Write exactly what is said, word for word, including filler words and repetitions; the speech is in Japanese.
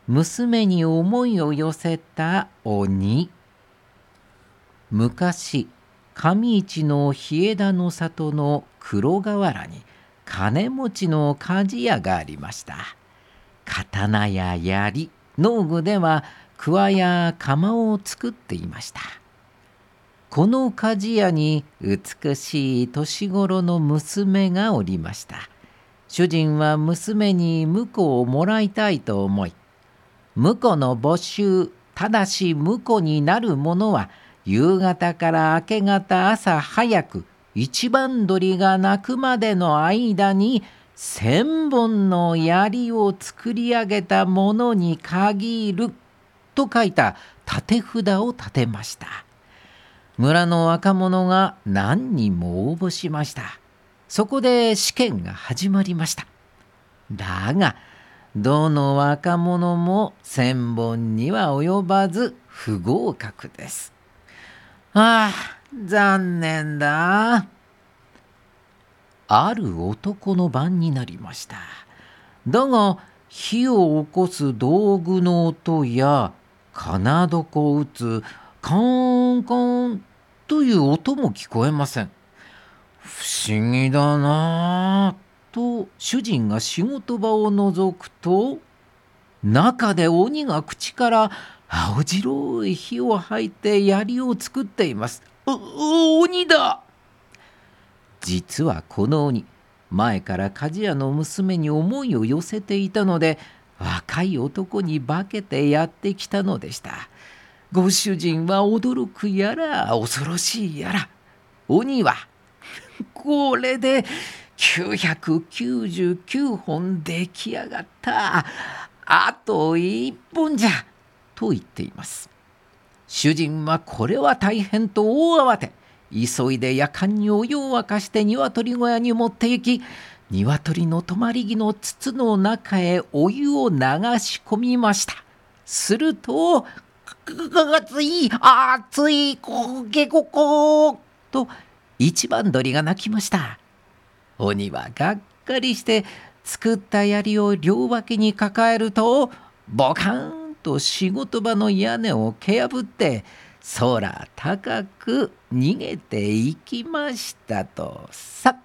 娘に思いを寄せた鬼。昔、上市の日枝の里の黒河原に金持ちの鍛冶屋がありました。刀や槍、農具では桑や鎌を作っていました。この鍛冶屋に美しい年頃の娘がおりました。主人は娘に婿をもらいたいと思い、婿の募集、ただし婿になる者は夕方から明け方朝早く一番鳥が鳴くまでの間に千本の槍を作り上げたものに限ると書いた立て札を立てました。村の若者が何人も応募しました。そこで試験が始まりました。だがどの若者も千本には及ばず不合格です。ああ、残念だ。ある男の番になりました。だが火を起こす道具の音や金床を打つカーンカーンという音も聞こえません。不思議だなぁと主人が仕事場を覗くと、中で鬼が口から青白い火を吐いて槍を作っています。う、う鬼だ。実はこの鬼、前から鍛冶屋の娘に思いを寄せていたので、若い男に化けてやってきたのでした。ご主人は驚くやら恐ろしいやら、鬼はこれできゅうひゃくきゅうじゅうきゅうほん出来上がった。あといっぽんじゃと言っています。主人はこれは大変と大慌て、急いで夜間にお湯を沸かして鶏小屋に持って行き、鶏の泊まり木の筒の中へお湯を流し込みました。すると、熱い熱いこげここと一番鳥が鳴きました。鬼はがっかりして作った槍を両脇に抱えると、ボカーンと仕事場の屋根を蹴破って空高く逃げていきましたとさ。